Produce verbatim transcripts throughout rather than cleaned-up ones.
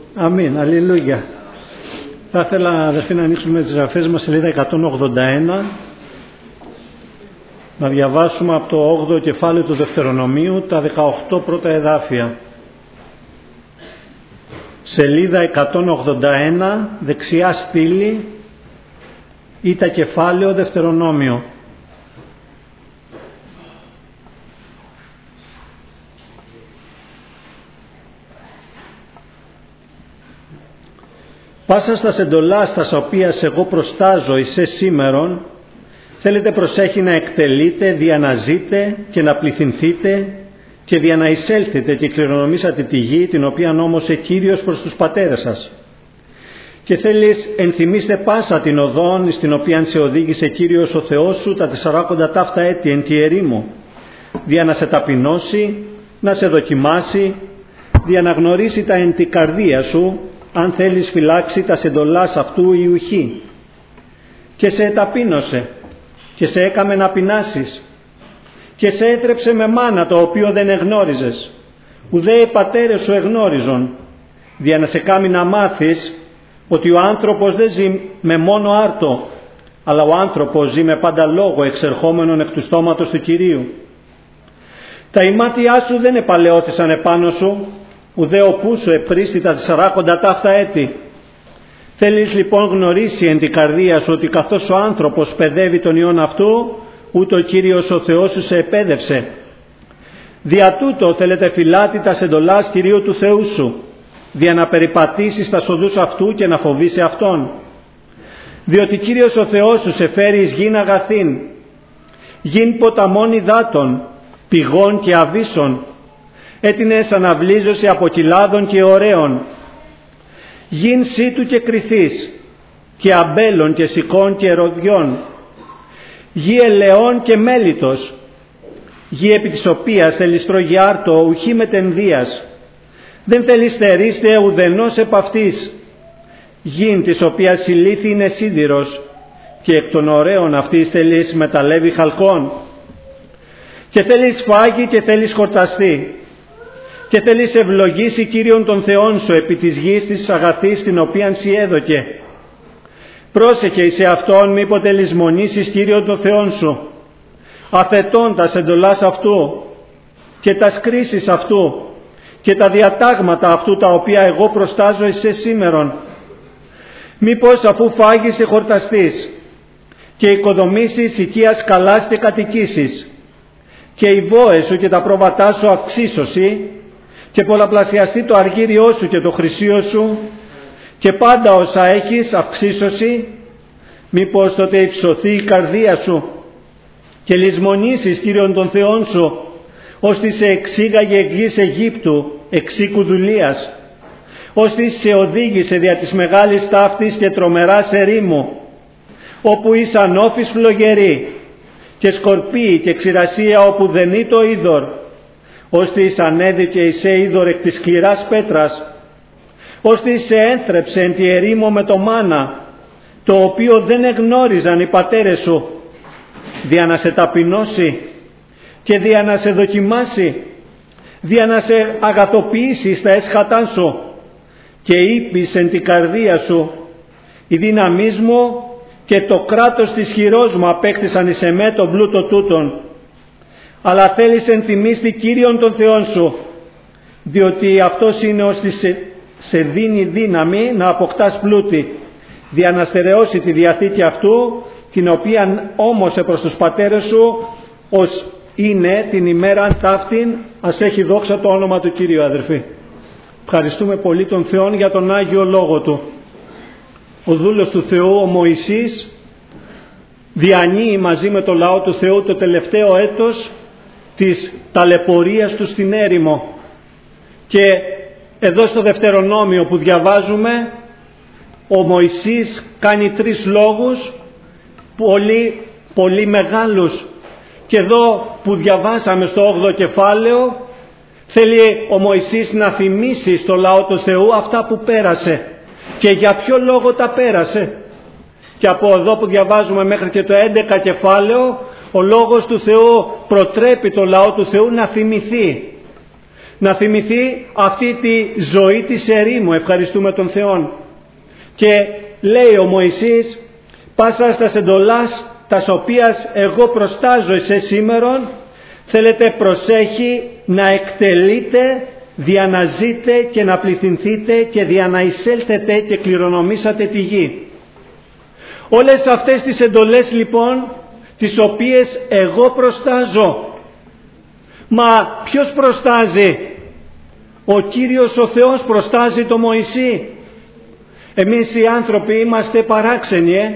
Αμήν, αλληλούια. Θα ήθελα, αδερφοί, να ανοίξουμε τις γραφές μας, σελίδα εκατόν ογδόντα ένα, να διαβάσουμε από το όγδοο κεφάλαιο του Δευτερονομίου τα δεκαοκτώ πρώτα εδάφια. Σελίδα εκατόν ογδόντα ένα, δεξιά στήλη, ή τα κεφάλαιο Δευτερονόμιο. Πάσα στα εντολάς τας οποίας εγώ προστάζω εισέ σήμερον, θέλετε προσέχει να εκτελείτε, δια να ζείτε και να πληθυνθείτε και δια να εισέλθετε και κληρονομήσατε τη γη, την οποία νόμωσε Κύριος προς τους πατέρες σας. Και θέλεις ενθυμίστε πάσα την οδόν στην οποία σε οδήγησε Κύριος ο Θεός σου τα τεσσαράκοντα ταύτα έτη εν τη ερήμο, δια να σε ταπεινώσει, να σε δοκιμάσει, δια να γνωρίσει τα εν τη καρδία σου, αν θέλεις φυλάξει τα εντολάς αυτού η ουχή. Και σε εταπείνωσε και σε έκαμε να πεινάσεις και σε έτρεψε με μάνα το οποίο δεν εγνώριζες, ουδέ οι πατέρες σου εγνώριζον, δια να σε κάνει να μάθεις ότι ο άνθρωπος δεν ζει με μόνο άρτο, αλλά ο άνθρωπος ζει με πάντα λόγο εξερχόμενον εκ του στόματος του Κυρίου. Τα ημάτια σου δεν επαλαιώθησαν επάνω σου, ουδέ οπού σου επρίστη τα τεσσαράκοντα ταύτα έτη. Θέλεις λοιπόν γνωρίσει εν την καρδία σου ότι καθώς ο άνθρωπος παιδεύει τον ιόν αυτού, ούτω ο Κύριος ο Θεός σου σε επέδευσε. Δια τούτο θέλετε φυλάτη τα εντολάς Κυρίου του Θεού σου, δια να περιπατήσεις τα οδούς αυτού και να φοβήσει Αυτόν. Διότι Κύριος ο Θεός σου σε φέρει εις γην αγαθήν, γην ποταμών υδάτων, πηγών και αβύσσων, έτεινες αναβλίζωση από κοιλάδων και ωραίων, γην σύτου και κρυθής, και αμπέλων και σικών και ερωδιών, γη ελαιών και μέλιτος, γη επί της οποίας θέλεις τρώγει άρτο, ουχή μετενδίας, δεν θέλεις στερίστε ουδενός επ' αυτής, γην της οποίας η λίθη είναι σίδηρος, και εκ των ωραίων αυτής θέλεις μεταλλεύει χαλκών, και θέλεις φάγει και θέλεις χορταστεί, και θέλεις ευλογήσει Κύριον των Θεών σου επί της γης της αγαθής την οποίαν σοι έδωκε. Πρόσεχε εις αυτόν μήποτε λησμονήσεις Κύριον των Θεών σου, αφετών τας εντολάς αυτού και τας κρίσεις αυτού και τα διατάγματα αυτού τα οποία εγώ προστάζω εισέ σήμερον. Μήπως αφού φάγεις και χορταστείς και οικοδομήσεις οικίας καλάς και κατοικήσεις και οι βόες σου και τα πρόβατά σου αυξήσωση και πολλαπλασιαστεί το αργύριό σου και το χρυσίο σου και πάντα όσα έχεις αυξήσωση, μήπως τότε υψωθεί η καρδία σου και λησμονήσεις Κύριον των Θεών σου, ώστε σε εξήγαγε γης Αιγύπτου εξήκου δουλείας, ώστε σε οδήγησε δια της μεγάλης ταύτης και τρομεράς ερήμου, όπου ήσαν όφης φλογερή και σκορπίοι και ξηρασία όπου δεν είναι το είδωρ, ώστε εις ανέδικε εισέ είδωρ εκ της σκληράς πέτρας, ώστε σε ένθρεψε εν τη ερήμο με το μάνα, το οποίο δεν εγνώριζαν οι πατέρες σου, δια να σε ταπεινώσει και δια να σε δοκιμάσει, δια να σε αγαθοποιήσει στα έσχατά σου, και είπεις εν την καρδία σου, η δύναμής μου και το κράτος της χειρός μου απέκτησαν εις εμέ τον πλούτο τούτον. Αλλά θέλεις ενθυμίστη Κύριον των Θεών σου, διότι αυτός είναι ώστε σε, σε δίνει δύναμη να αποκτάς πλούτη, δια να στερεώσει τη διαθήκη αυτού, την οποία όμωσε προς τους πατέρες σου, ως είναι την ημέρα ταύτην, ας έχει δόξα το όνομα του Κύριου, αδερφοί. Ευχαριστούμε πολύ τον Θεό για τον Άγιο Λόγο Του. Ο δούλος του Θεού, ο Μωυσής, διανύει μαζί με το λαό του Θεού το τελευταίο έτος της ταλαιπωρίας του στην έρημο. Και εδώ στο Δευτερονόμιο που διαβάζουμε, ο Μωυσής κάνει τρεις λόγους πολύ, πολύ μεγάλους. Και εδώ που διαβάσαμε στο όγδοο κεφάλαιο, θέλει ο Μωυσής να θυμίσει στο λαό του Θεού αυτά που πέρασε και για ποιο λόγο τα πέρασε. Και από εδώ που διαβάζουμε μέχρι και το έντεκα κεφάλαιο, ο λόγος του Θεού προτρέπει το λαό του Θεού να θυμηθεί. να θυμηθεί αυτή τη ζωή της ερήμου. Ευχαριστούμε τον Θεό. Και λέει ο Μωυσής, πάσα στα εντολάς τας οποίας εγώ προστάζω εσέ σήμερον, θέλετε προσέχει να εκτελείτε, δια να ζείτε και να πληθυνθείτε και δια να εισέλθετε και κληρονομήσατε τη γη. Όλες αυτές τις εντολές λοιπόν, τις οποίες εγώ προστάζω. Μα ποιος προστάζει? Ο Κύριος ο Θεός προστάζει το Μωυσή. Εμείς οι άνθρωποι είμαστε παράξενοι, ε?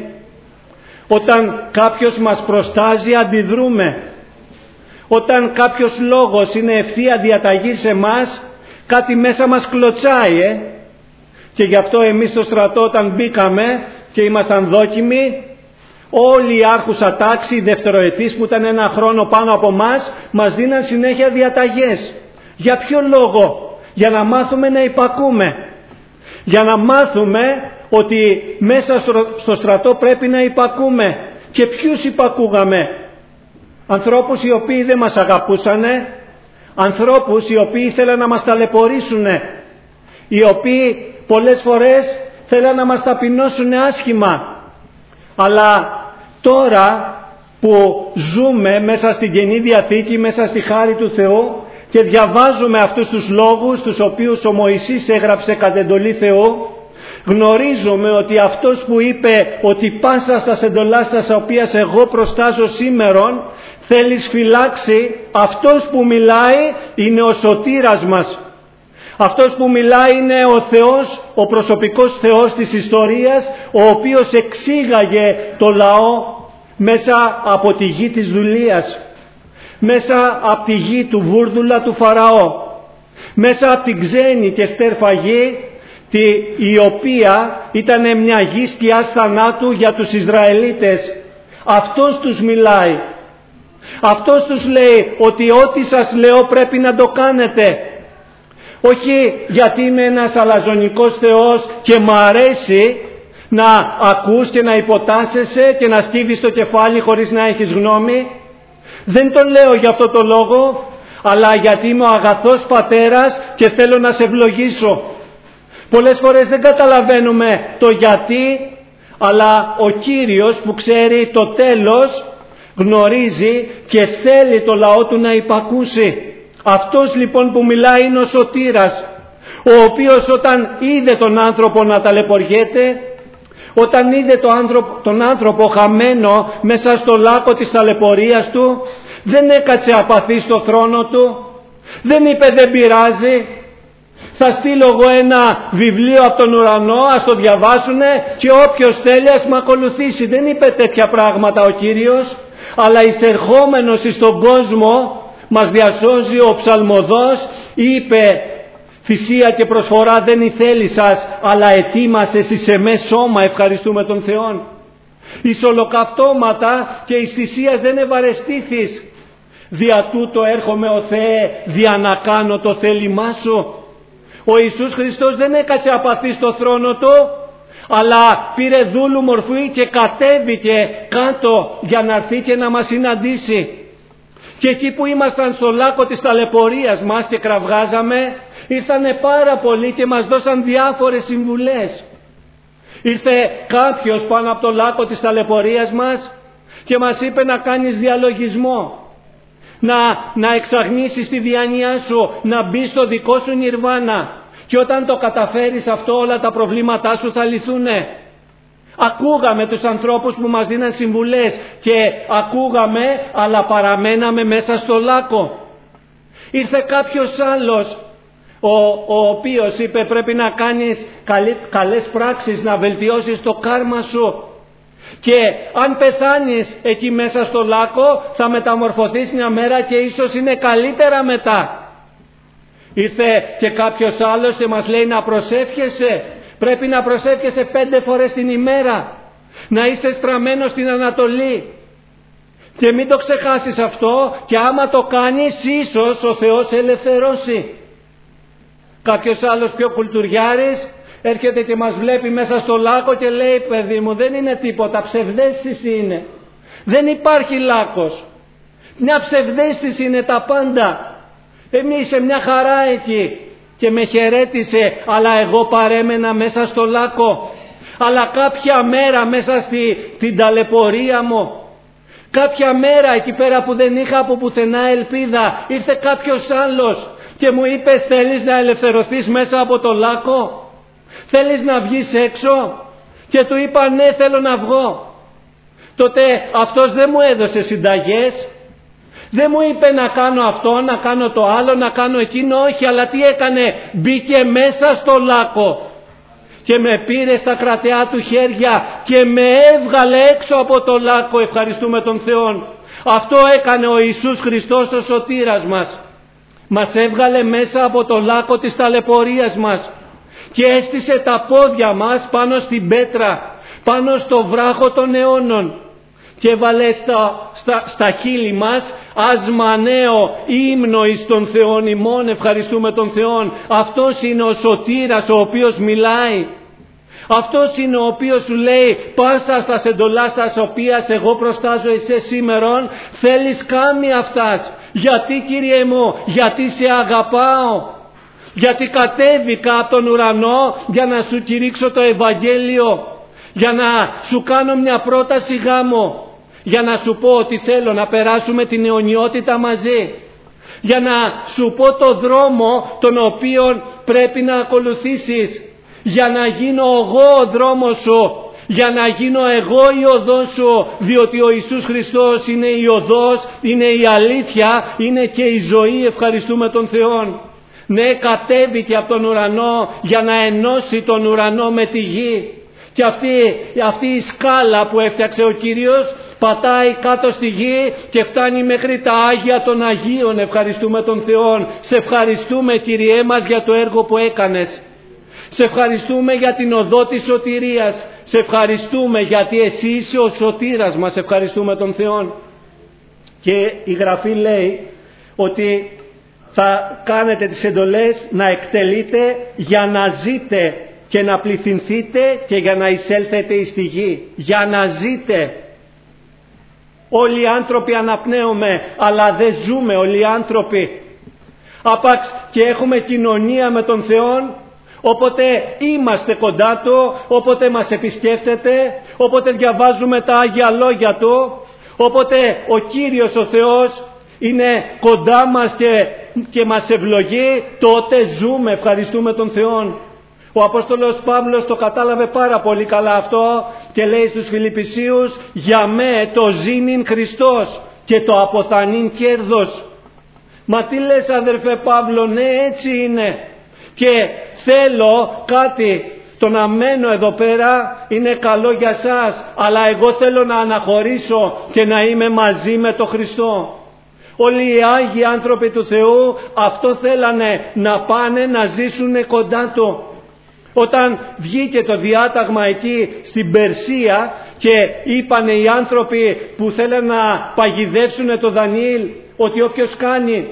Όταν κάποιος μας προστάζει αντιδρούμε. Όταν κάποιος λόγος είναι ευθεία διαταγή σε μας, κάτι μέσα μας κλωτσάει, ε? Και γι' αυτό εμείς στο στρατό όταν μπήκαμε και ήμασταν δόκιμοι, όλοι οι άρχουσα τάξη, οι δευτεροετής που ήταν ένα χρόνο πάνω από μας, μας δίναν συνέχεια διαταγές. Για ποιο λόγο? Για να μάθουμε να υπακούμε. Για να μάθουμε ότι μέσα στο, στο στρατό πρέπει να υπακούμε. Και ποιους υπακούγαμε? Ανθρώπους οι οποίοι δεν μας αγαπούσανε, ανθρώπους οι οποίοι θέλαν να μας ταλαιπωρήσουνε, οι οποίοι πολλές φορές θέλαν να μας ταπεινώσουν άσχημα. Αλλά τώρα που ζούμε μέσα στην Καινή Διαθήκη, μέσα στη χάρη του Θεού και διαβάζουμε αυτούς τους λόγους τους οποίους ο Μωυσής έγραψε κατ' εντολή Θεού, γνωρίζουμε ότι αυτός που είπε ότι πάσα στα εντολάς τας οποίας εγώ προστάζω σήμερον, θέλεις φυλάξει, αυτός που μιλάει είναι ο σωτήρας μας. Αυτός που μιλάει είναι ο Θεός, ο προσωπικός Θεός της ιστορίας, ο οποίος εξήγαγε το λαό μέσα από τη γη της δουλείας, μέσα από τη γη του βούρδουλα του Φαραώ, μέσα από την ξένη και στέρφα γη, η οποία ήταν μια γη σκιάς θανάτου για τους Ισραηλίτες. Αυτός τους μιλάει. Αυτός τους λέει ότι ό,τι σας λέω πρέπει να το κάνετε. Όχι γιατί είμαι ένας αλαζονικός Θεός και μ' αρέσει να ακούς και να υποτάσσεσαι και να στίβεις το κεφάλι χωρίς να έχεις γνώμη. Δεν το λέω για αυτό το λόγο, αλλά γιατί είμαι ο αγαθός πατέρας και θέλω να σε ευλογήσω. Πολλές φορές δεν καταλαβαίνουμε το γιατί, αλλά ο Κύριος που ξέρει το τέλος γνωρίζει και θέλει το λαό του να υπακούσει. Αυτός λοιπόν που μιλάει είναι ο σωτήρας, ο οποίος όταν είδε τον άνθρωπο να ταλαιπωριέται, όταν είδε τον άνθρωπο, τον άνθρωπο χαμένο μέσα στο λάκκο της ταλαιπωρίας του, δεν έκατσε απαθή στο θρόνο του, δεν είπε δεν πειράζει, θα στείλω εγώ ένα βιβλίο από τον ουρανό, ας το διαβάσουνε και όποιος θέλει ας με ακολουθήσει. Δεν είπε τέτοια πράγματα ο Κύριος, αλλά εισερχόμενος στον κόσμο μας διασώζει ο ψαλμοδός, είπε θυσία και προσφορά δεν ηθέλησας, αλλά ετοίμασες εις εμέ σώμα. Ευχαριστούμε τον Θεό. Εις ολοκαυτώματα και εις θυσίας δεν ευαρεστήθης. Δια τούτο έρχομαι ο Θεέ, δια να κάνω το θέλημά σου. Ο Ιησούς Χριστός δεν έκατσε απαθή στο θρόνο του, αλλά πήρε δούλου μορφή και κατέβηκε κάτω για να έρθει και να μας συναντήσει. Και εκεί που ήμασταν στο λάκκο της ταλαιπωρίας μας και κραυγάζαμε, ήρθανε πάρα πολλοί και μας δώσαν διάφορες συμβουλές. Ήρθε κάποιος πάνω από το λάκκο της ταλαιπωρίας μας και μας είπε να κάνεις διαλογισμό, να, να εξαγνίσεις τη διάνοιά σου, να μπεις στο δικό σου νιρβάνα, και όταν το καταφέρεις αυτό όλα τα προβλήματά σου θα λυθούνε. Ακούγαμε τους ανθρώπους που μας δίναν συμβουλές και ακούγαμε, αλλά παραμέναμε μέσα στο λάκκο. Ήρθε κάποιος άλλος ο, ο οποίος είπε πρέπει να κάνεις καλή, καλές πράξεις, να βελτιώσεις το κάρμα σου, και αν πεθάνεις εκεί μέσα στο λάκκο θα μεταμορφωθείς μια μέρα και ίσως είναι καλύτερα μετά. Ήρθε και κάποιος άλλος και μας λέει να προσεύχεσαι, πρέπει να προσεύχεσαι πέντε φορές την ημέρα, να είσαι στραμμένος στην Ανατολή, και μην το ξεχάσεις αυτό, και άμα το κάνεις ίσως ο Θεός σε ελευθερώσει. Κάποιος άλλος πιο κουλτουριάρης έρχεται και μας βλέπει μέσα στο λάκκο και λέει παιδί μου δεν είναι τίποτα, ψευδαίσθηση είναι, δεν υπάρχει λάκκος, μια ψευδαίσθηση είναι τα πάντα. Εμείς είσαι μια χαρά εκεί και με χαιρέτησε, αλλά εγώ παρέμενα μέσα στο λάκκο. Αλλά κάποια μέρα μέσα στη, την ταλαιπωρία μου, κάποια μέρα εκεί πέρα που δεν είχα από πουθενά ελπίδα, ήρθε κάποιος άλλος και μου είπε, θέλεις να ελευθερωθείς μέσα από το λάκκο? Θέλεις να βγεις έξω? Και του είπα, ναι, θέλω να βγω. Τότε αυτός δεν μου έδωσε συνταγές, δεν μου είπε να κάνω αυτό, να κάνω το άλλο, να κάνω εκείνο, όχι, αλλά τι έκανε? Μπήκε μέσα στο λάκκο και με πήρε στα κρατεά του χέρια και με έβγαλε έξω από το λάκκο. Ευχαριστούμε τον Θεό. Αυτό έκανε ο Ιησούς Χριστός ο σωτήρας μας. Μας έβγαλε μέσα από το λάκκο της ταλαιπωρίας μας και έστησε τα πόδια μας πάνω στην πέτρα, πάνω στο βράχο των αιώνων, και έβαλε στα, στα, στα χείλη μας άσμα νέο ύμνο εις τον Θεόν ημών. Ευχαριστούμε τον Θεόν. Αυτός είναι ο σωτήρας ο οποίος μιλάει. Αυτός είναι ο οποίος σου λέει, πάσα στα εντολά στα οποία εγώ προστάζω εσέ σήμερον, θέλεις κάμει αυτάς. Γιατί, Κύριε μου? Γιατί σε αγαπάω. Γιατί κατέβηκα από τον ουρανό για να σου κηρύξω το Ευαγγέλιο, για να σου κάνω μια πρόταση γάμο, για να σου πω ότι θέλω να περάσουμε την αιωνιότητα μαζί, για να σου πω το δρόμο τον οποίο πρέπει να ακολουθήσεις, για να γίνω εγώ ο δρόμος σου, για να γίνω εγώ η οδός σου, διότι ο Ιησούς Χριστός είναι η οδός, είναι η αλήθεια, είναι και η ζωή. Ευχαριστούμε τον Θεό. Ναι, κατέβηκε από τον ουρανό για να ενώσει τον ουρανό με τη γη. Και αυτή, αυτή η σκάλα που έφτιαξε ο Κύριος πατάει κάτω στη γη και φτάνει μέχρι τα Άγια των Αγίων. Ευχαριστούμε τον Θεό. Σε ευχαριστούμε, Κύριέ μας, για το έργο που έκανες. Σε ευχαριστούμε για την οδό της σωτηρίας. Σε ευχαριστούμε γιατί εσύ είσαι ο σωτήρας μας. Ευχαριστούμε τον Θεό. Και η Γραφή λέει ότι θα κάνετε τις εντολές να εκτελείτε για να ζείτε και να πληθυνθείτε και για να εισέλθετε εις τη γη. Για να ζείτε. Όλοι οι άνθρωποι αναπνέουμε, αλλά δεν ζούμε όλοι οι άνθρωποι. Άπαξ και έχουμε κοινωνία με τον Θεό, όποτε είμαστε κοντά Του, όποτε μας επισκέφτεται, όποτε διαβάζουμε τα Άγια Λόγια Του, όποτε ο Κύριος ο Θεός είναι κοντά μας και, και μας ευλογεί, τότε ζούμε. Ευχαριστούμε τον Θεό. Ο Απόστολος Παύλος το κατάλαβε πάρα πολύ καλά αυτό και λέει στους Φιλιππισίους, για με το ζήνην Χριστός και το αποθανήν κέρδος. Μα τι λες, αδερφέ Παύλο? Ναι, έτσι είναι. Και θέλω κάτι, το να μένω εδώ πέρα είναι καλό για σας, αλλά εγώ θέλω να αναχωρήσω και να είμαι μαζί με τον Χριστό. Όλοι οι Άγιοι άνθρωποι του Θεού αυτό θέλανε, να πάνε να ζήσουν κοντά Του. Όταν βγήκε το διάταγμα εκεί στην Περσία και είπανε οι άνθρωποι που θέλουν να παγιδεύσουν το Δανιήλ ότι όποιος κάνει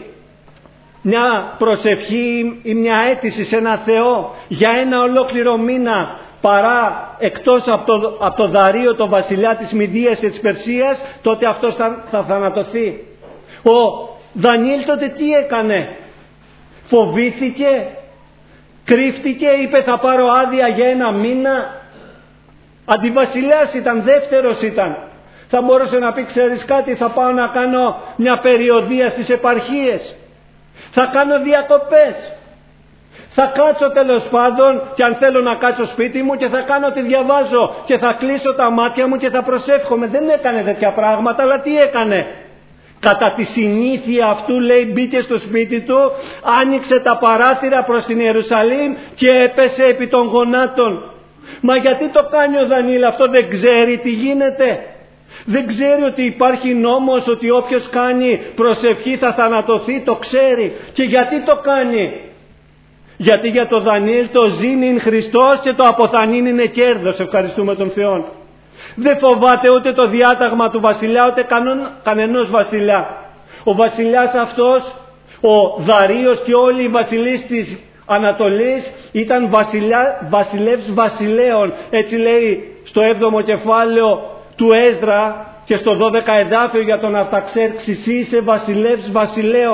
μια προσευχή ή μια αίτηση σε ένα Θεό για ένα ολόκληρο μήνα παρά εκτός από το, από το Δαρείο, το βασιλιά της Μηδίας και της Περσίας, τότε αυτός θα, θα θανατωθεί. Ο Δανιήλ τότε τι έκανε? Φοβήθηκε, κρύφτηκε, είπε θα πάρω άδεια για ένα μήνα. Αντιβασιλέας ήταν, δεύτερος ήταν. Θα μπορούσε να πει, ξέρεις κάτι, θα πάω να κάνω μια περιοδεία στις επαρχίες. Θα κάνω διακοπές. Θα κάτσω τέλος πάντων, και αν θέλω να κάτσω σπίτι μου, και θα κάνω ό,τι διαβάζω και θα κλείσω τα μάτια μου και θα προσεύχομαι. Δεν έκανε τέτοια πράγματα, αλλά τι έκανε? Κατά τη συνήθεια αυτού, λέει, μπήκε στο σπίτι του, άνοιξε τα παράθυρα προς την Ιερουσαλήμ και έπεσε επί των γονάτων. Μα γιατί το κάνει ο Δανιήλ αυτό? Δεν ξέρει τι γίνεται? Δεν ξέρει ότι υπάρχει νόμος, ότι όποιος κάνει προσευχή θα θανατωθεί? Το ξέρει. Και γιατί το κάνει? Γιατί για το Δανιήλ το ζήνην Χριστός και το αποθανήν είναι κέρδος. Ευχαριστούμε τον Θεό. Δεν φοβάται ούτε το διάταγμα του βασιλιά, ούτε κανον, κανενός βασιλιά. Ο βασιλιάς αυτός, ο Δαρείος και όλοι οι βασιλείς της Ανατολής ήταν βασιλιά, βασιλεύς βασιλέων. Έτσι λέει στο έβδομο κεφάλαιο του Έσδρα και στο δώδεκα εδάφιο για τον Αρταξέρξης, είσαι βασιλεύς βασιλέων.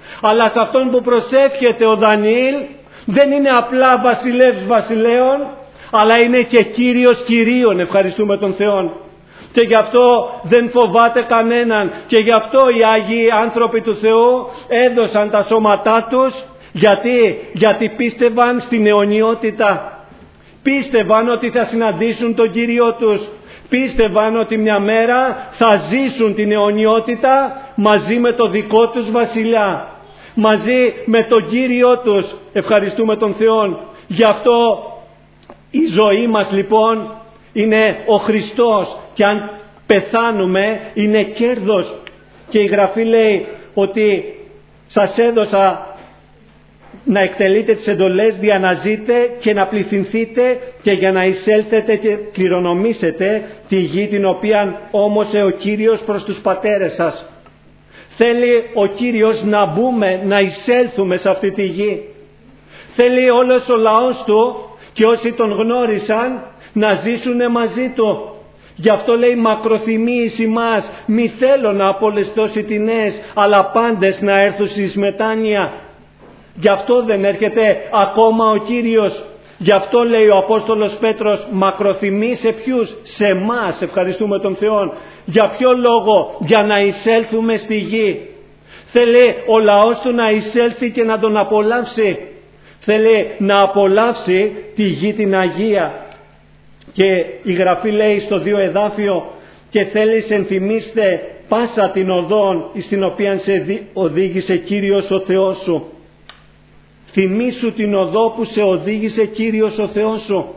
Αλλά σε αυτόν που προσεύχεται ο Δανιήλ δεν είναι απλά βασιλεύς βασιλέων, αλλά είναι και Κύριος Κυρίων. Ευχαριστούμε τον Θεό. Και γι' αυτό δεν φοβάται κανέναν. Και γι' αυτό οι Άγιοι άνθρωποι του Θεού έδωσαν τα σώματά τους. Γιατί, γιατί πίστευαν στην αιωνιότητα. Πίστευαν ότι θα συναντήσουν τον Κύριό τους. Πίστευαν ότι μια μέρα θα ζήσουν την αιωνιότητα μαζί με το δικό τους βασιλιά. Μαζί με τον Κύριό τους. Ευχαριστούμε τον Θεό. Γι' αυτό η ζωή μας λοιπόν είναι ο Χριστός. Και αν πεθάνουμε είναι κέρδος. Και η Γραφή λέει ότι σας έδωσα να εκτελείτε τις εντολές, για να ζείτε και να πληθυνθείτε και για να εισέλθετε και κληρονομήσετε τη γη την οποία όμωσε ο Κύριος προς τους πατέρες σας. Θέλει ο Κύριος να μπούμε, να εισέλθουμε σε αυτή τη γη. Θέλει όλος ο λαός του και όσοι τον γνώρισαν να ζήσουν μαζί του. Γι' αυτό λέει μακροθυμίης ημάς, μη θέλω να απολεστώσει τινές, αλλά πάντες να έρθουν εις μετάνοια. Γι' αυτό δεν έρχεται ακόμα ο Κύριος. Γι' αυτό λέει ο Απόστολος Πέτρος, μακροθυμεί σε ποιους? Σε εμάς. Ευχαριστούμε τον Θεό. Για ποιο λόγο? Για να εισέλθουμε στη γη. Θέλει ο λαός του να εισέλθει και να τον απολαύσει. Θέλει να απολαύσει τη γη την Αγία. Και η Γραφή λέει στο δύο εδάφιο, και θέλεις ενθυμίστε πάσα την οδόν στην οποία σε οδήγησε Κύριος ο Θεός σου. Θυμήσου την οδό που σε οδήγησε Κύριος ο Θεός σου.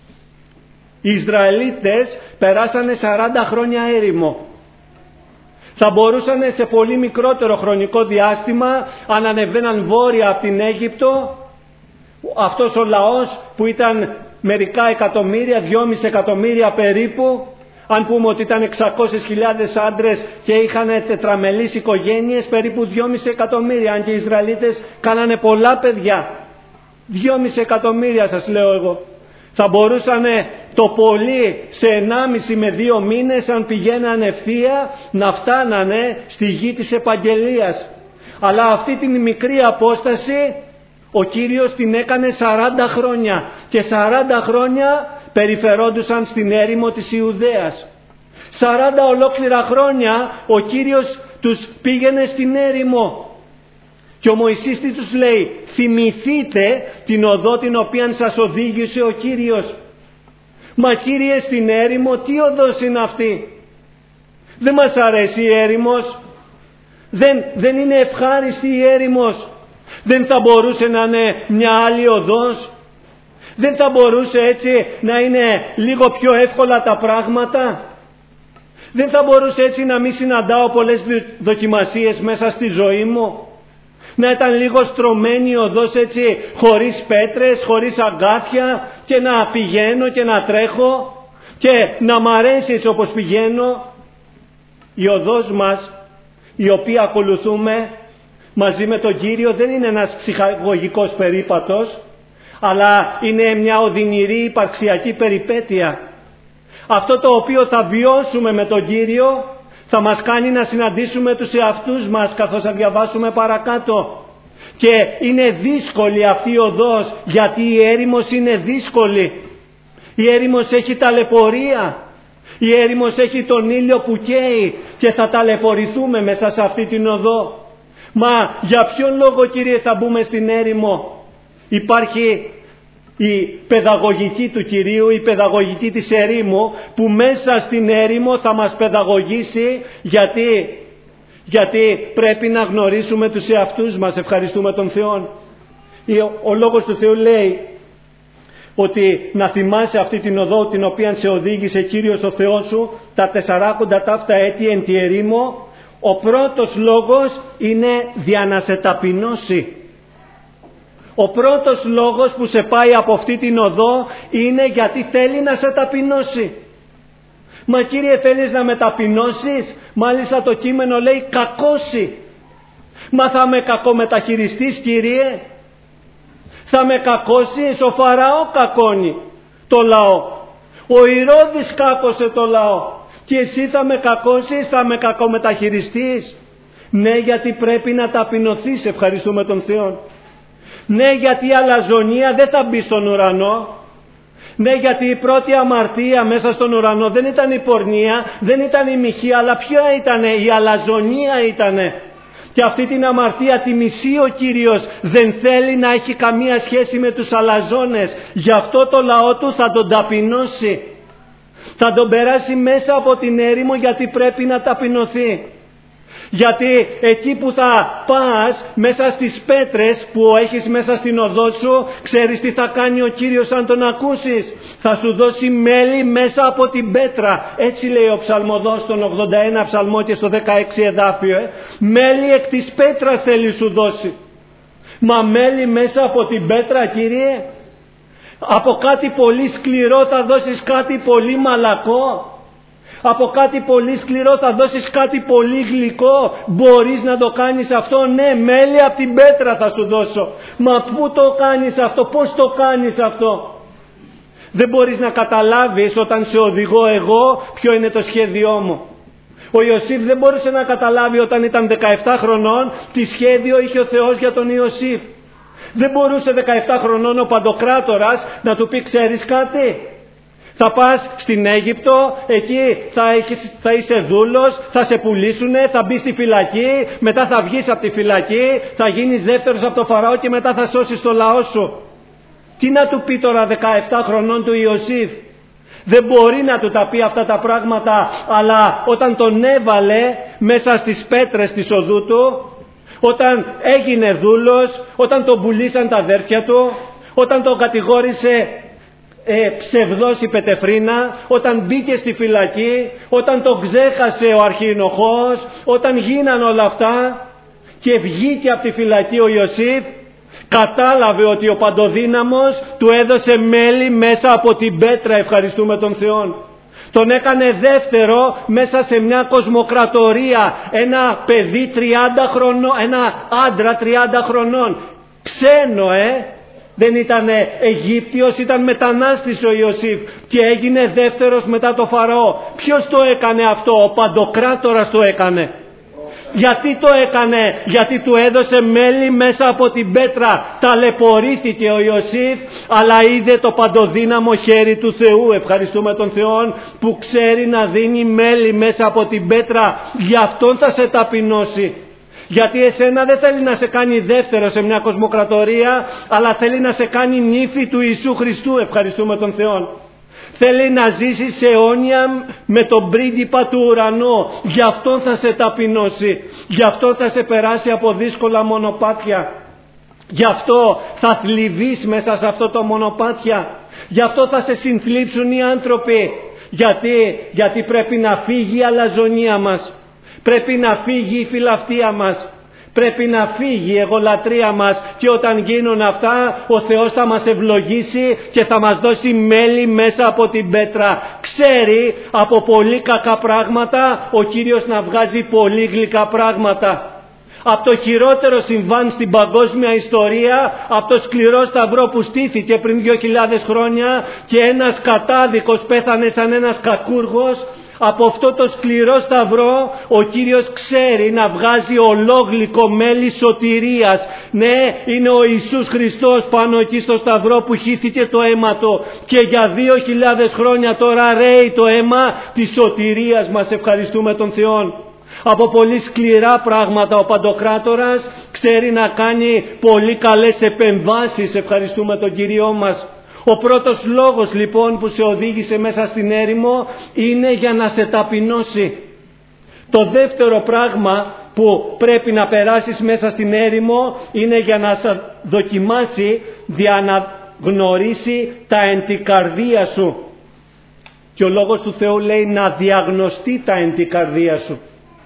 Οι Ισραηλίτες περάσανε σαράντα χρόνια έρημο. Θα μπορούσαν σε πολύ μικρότερο χρονικό διάστημα, αν ανεβαίναν βόρεια από την Αίγυπτο, αυτός ο λαός που ήταν μερικά εκατομμύρια, δυόμιση εκατομμύρια περίπου, αν πούμε ότι ήταν εξακόσιες χιλιάδες άντρες και είχαν τετραμελείς οικογένειες, περίπου δυόμιση εκατομμύρια, αν και οι Ισραηλίτες κάνανε πολλά παιδιά. δυόμιση εκατομμύρια σας λέω εγώ. Θα μπορούσαν το πολύ σε ενάμιση με δύο μήνες, αν πηγαίνανε ευθεία, να φτάνανε στη γη της επαγγελίας. Αλλά αυτή την μικρή απόσταση ο Κύριος την έκανε σαράντα χρόνια. Και σαράντα χρόνια περιφερόντουσαν στην έρημο της Ιουδαίας. σαράντα ολόκληρα χρόνια ο Κύριος τους πήγαινε στην έρημο. Και ο Μωυσής τι τους λέει? Θυμηθείτε την οδό την οποία σας οδήγησε ο Κύριος. Μα Κύριε, στην έρημο τι οδός είναι αυτή? Δεν μας αρέσει η έρημος. Δεν, δεν είναι ευχάριστη η έρημος. Δεν θα μπορούσε να είναι μια άλλη οδός? Δεν θα μπορούσε έτσι να είναι λίγο πιο εύκολα τα πράγματα? Δεν θα μπορούσε έτσι να μην συναντάω πολλές δοκιμασίες μέσα στη ζωή μου? Να ήταν λίγο στρωμένη η οδός έτσι, χωρίς πέτρες, χωρίς αγκάθια, και να πηγαίνω και να τρέχω και να μ' αρέσει έτσι όπως πηγαίνω? Η οδός μας, η οποία ακολουθούμε μαζί με τον Κύριο, δεν είναι ένας ψυχαγωγικός περίπατος, αλλά είναι μια οδυνηρή υπαρξιακή περιπέτεια. Αυτό το οποίο θα βιώσουμε με τον Κύριο θα μας κάνει να συναντήσουμε τους εαυτούς μας, καθώς θα διαβάσουμε παρακάτω. Και είναι δύσκολη αυτή η οδός, γιατί η έρημος είναι δύσκολη. Η έρημος έχει ταλαιπωρία. Η έρημος έχει τον ήλιο που καίει και θα ταλαιπωρηθούμε μέσα σε αυτή την οδό. Μα για ποιον λόγο, Κύριε, θα μπούμε στην έρημο? Υπάρχει η παιδαγωγική του Κυρίου, η παιδαγωγική της ερήμου, που μέσα στην έρημο θα μας παιδαγωγήσει. Γιατί, γιατί πρέπει να γνωρίσουμε τους εαυτούς μας. Ευχαριστούμε τον Θεό. Ο λόγος του Θεού λέει ότι να θυμάσαι αυτή την οδό την οποία σε οδήγησε Κύριος ο Θεός σου τα τεσσαράκοντα ταύτα έτη εν τη ερήμο. Ο πρώτος λόγος είναι για να σε ταπεινώσει. Ο πρώτος λόγος που σε πάει από αυτή την οδό είναι γιατί θέλει να σε ταπεινώσει. Μα Κύριε, θέλεις να με ταπεινώσεις? Μάλιστα το κείμενο λέει κακώσει. Μα θα με κακομεταχειριστείς, Κύριε? Θα με κακώσεις? Ο Φαραώ κακώνει το λαό. Ο Ηρώδης κάκωσε το λαό. Και εσύ θα με κακώσεις, θα με κακομεταχειριστείς? Ναι, γιατί πρέπει να ταπεινωθείς, ευχαριστούμε τον Θεό. Ναι, γιατί η αλαζονία δεν θα μπει στον ουρανό. Ναι, γιατί η πρώτη αμαρτία μέσα στον ουρανό δεν ήταν η πορνεία, δεν ήταν η μοιχεία, αλλά ποια ήτανε? Η αλαζονία ήτανε. Και αυτή την αμαρτία τη μισεί ο Κύριος, δεν θέλει να έχει καμία σχέση με τους αλαζόνες. Γι' αυτό το λαό του θα τον ταπεινώσει. Θα τον περάσει μέσα από την έρημο, γιατί πρέπει να ταπεινωθεί. Γιατί εκεί που θα πας, μέσα στις πέτρες που έχεις μέσα στην οδό σου, ξέρεις τι θα κάνει ο Κύριος αν τον ακούσεις? Θα σου δώσει μέλι μέσα από την πέτρα. Έτσι λέει ο ψαλμοδός στον ογδόντα ένα ψαλμό και στο δεκαέξι εδάφιο. Ε. Μέλι εκ της πέτρας θέλει σου δώσει. Μα μέλι μέσα από την πέτρα, Κύριε? Από κάτι πολύ σκληρό θα δώσεις κάτι πολύ μαλακό? Από κάτι πολύ σκληρό θα δώσεις κάτι πολύ γλυκό? Μπορείς να το κάνεις αυτό? Ναι, μέλι από την πέτρα θα σου δώσω. Μα πού το κάνεις αυτό? Πώς το κάνεις αυτό? Δεν μπορείς να καταλάβεις όταν σε οδηγώ εγώ ποιο είναι το σχέδιό μου. Ο Ιωσήφ δεν μπορούσε να καταλάβει όταν ήταν δεκαεπτά χρονών τι σχέδιο είχε ο Θεός για τον Ιωσήφ. Δεν μπορούσε δεκαεπτά χρονών ο Παντοκράτορας να του πει, ξέρεις κάτι? Θα πας στην Αίγυπτο, εκεί θα, έχεις, θα είσαι δούλος, θα σε πουλήσουνε, θα μπεις στη φυλακή, μετά θα βγεις από τη φυλακή, θα γίνεις δεύτερος από το Φαραώ και μετά θα σώσεις το λαό σου. Τι να του πει τώρα δεκαεπτά χρονών του Ιωσήφ? Δεν μπορεί να του τα πει αυτά τα πράγματα, αλλά όταν τον έβαλε μέσα στις πέτρες της οδού του, όταν έγινε δούλος, όταν τον πουλήσαν τα αδέρφια του, όταν τον κατηγόρησε ε, ψευδός η Πετεφρίνα, όταν μπήκε στη φυλακή, όταν τον ξέχασε ο αρχιενοχός, όταν γίναν όλα αυτά και βγήκε από τη φυλακή ο Ιωσήφ, κατάλαβε ότι ο Παντοδύναμος του έδωσε μέλι μέσα από την πέτρα, ευχαριστούμε τον Θεό. Τον έκανε δεύτερο μέσα σε μια κοσμοκρατορία, ένα παιδί τριάντα χρονών, ένα άντρα τριάντα χρονών, ξένο ε, δεν ήταν Αιγύπτιος, ήταν μετανάστης ο Ιωσήφ και έγινε δεύτερος μετά το Φαραώ. Ποιος το έκανε αυτό? Ο Παντοκράτορας το έκανε. Γιατί το έκανε? Γιατί του έδωσε μέλι μέσα από την πέτρα. Ταλαιπωρήθηκε ο Ιωσήφ, αλλά είδε το παντοδύναμο χέρι του Θεού. Ευχαριστούμε τον Θεό που ξέρει να δίνει μέλι μέσα από την πέτρα. Γι' αυτόν θα σε ταπεινώσει. Γιατί εσένα δεν θέλει να σε κάνει δεύτερο σε μια κοσμοκρατορία, αλλά θέλει να σε κάνει νύφη του Ιησού Χριστού. Ευχαριστούμε τον Θεό. Θέλει να ζήσεις αιώνια με τον πρίγκιπα του ουρανού. Γι' αυτό θα σε ταπεινώσει. Γι' αυτό θα σε περάσει από δύσκολα μονοπάτια. Γι' αυτό θα θλιβείς μέσα σε αυτό το μονοπάτια. Γι' αυτό θα σε συνθλίψουν οι άνθρωποι. Γιατί, γιατί πρέπει να φύγει η αλαζονία μας. Πρέπει να φύγει η φιλαυτία μας. Πρέπει να φύγει η εγωλατρία μας και όταν γίνουν αυτά ο Θεός θα μας ευλογήσει και θα μας δώσει μέλι μέσα από την πέτρα. Ξέρει από πολύ κακά πράγματα ο Κύριος να βγάζει πολύ γλυκά πράγματα. Από το χειρότερο συμβάν στην παγκόσμια ιστορία, από το σκληρό σταυρό που στήθηκε πριν δύο χιλιάδες χρόνια και ένας κατάδικος πέθανε σαν ένας κακούργος, από αυτό το σκληρό σταυρό ο Κύριος ξέρει να βγάζει ολόγλυκο μέλι σωτηρίας. Ναι, είναι ο Ιησούς Χριστός πάνω εκεί στο σταυρό που χύθηκε το αίμα του και για δύο χιλιάδες χρόνια τώρα ρέει το αίμα της σωτηρίας μας. Ευχαριστούμε τον Θεό. Από πολύ σκληρά πράγματα ο Παντοκράτορας ξέρει να κάνει πολύ καλές επεμβάσεις. Ευχαριστούμε τον Κύριό μας. Ο πρώτος λόγος λοιπόν που σε οδήγησε μέσα στην έρημο είναι για να σε ταπεινώσει. Το δεύτερο πράγμα που πρέπει να περάσεις μέσα στην έρημο είναι για να σε δοκιμάσει, για να γνωρίσει τα εν τη καρδία σου. Και ο λόγος του Θεού λέει να διαγνωστεί τα εν τη καρδία σου.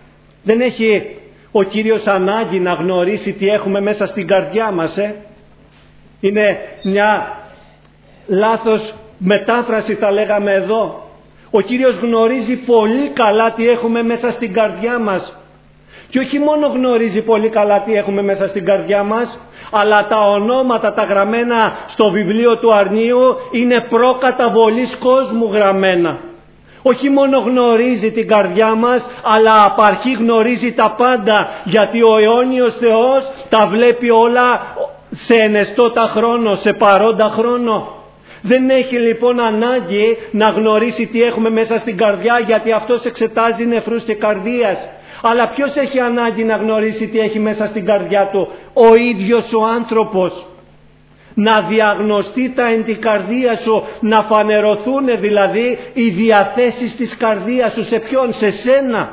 Δεν έχει ο Κύριος ανάγκη να γνωρίσει τι έχουμε μέσα στην καρδιά μας. Ε? Είναι μια λάθος μετάφραση θα λέγαμε εδώ. Ο Κύριος γνωρίζει πολύ καλά τι έχουμε μέσα στην καρδιά μας. Και όχι μόνο γνωρίζει πολύ καλά τι έχουμε μέσα στην καρδιά μας, αλλά τα ονόματα τα γραμμένα στο βιβλίο του αρνίου είναι προκαταβολής κόσμου γραμμένα. Όχι μόνο γνωρίζει την καρδιά μας, αλλά απ' αρχή γνωρίζει τα πάντα, γιατί ο αιώνιος Θεός τα βλέπει όλα σε ενεστώτα χρόνο, σε παρόντα χρόνο. Δεν έχει λοιπόν ανάγκη να γνωρίσει τι έχουμε μέσα στην καρδιά, γιατί αυτός εξετάζει νεφρούς και καρδίας. Αλλά ποιος έχει ανάγκη να γνωρίσει τι έχει μέσα στην καρδιά του? Ο ίδιος ο άνθρωπος. Να διαγνωστεί τα εν την καρδία σου, να φανερωθούν δηλαδή οι διαθέσεις της καρδίας σου. Σε ποιον? Σε σένα.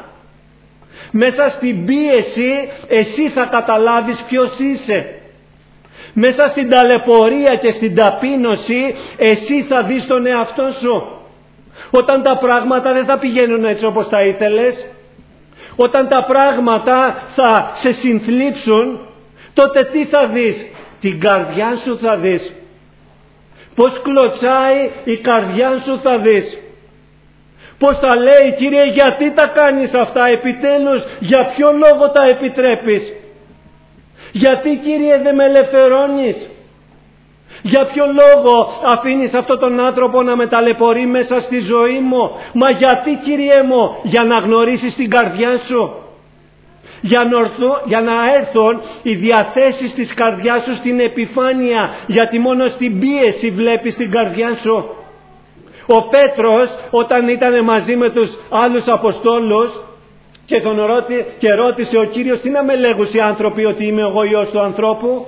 Μέσα στην πίεση εσύ θα καταλάβεις ποιος είσαι. Μέσα στην ταλαιπωρία και στην ταπείνωση εσύ θα δεις τον εαυτό σου. Όταν τα πράγματα δεν θα πηγαίνουν έτσι όπως τα ήθελες, όταν τα πράγματα θα σε συνθλίψουν, τότε τι θα δεις? Την καρδιά σου θα δεις. Πώς κλωτσάει η καρδιά σου θα δεις. Πώς θα λέει, Κύριε, γιατί τα κάνεις αυτά? Επιτέλους, για ποιο λόγο τα επιτρέπεις? Γιατί, Κύριε, δεν με ελευθερώνεις? Για ποιο λόγο αφήνεις αυτόν τον άνθρωπο να με ταλαιπωρεί μέσα στη ζωή μου? Μα γιατί, Κύριε μου? Για να γνωρίσεις την καρδιά σου. Για να, ορθώ, για να έρθουν οι διαθέσεις της καρδιάς σου στην επιφάνεια, γιατί μόνο στην πίεση βλέπεις την καρδιά σου. Ο Πέτρος, όταν ήταν μαζί με τους άλλους Αποστόλους και τον ρώτη, και ρώτησε ο Κύριος, τι να με λέγουν οι άνθρωποι ότι είμαι εγώ Υιός του ανθρώπου?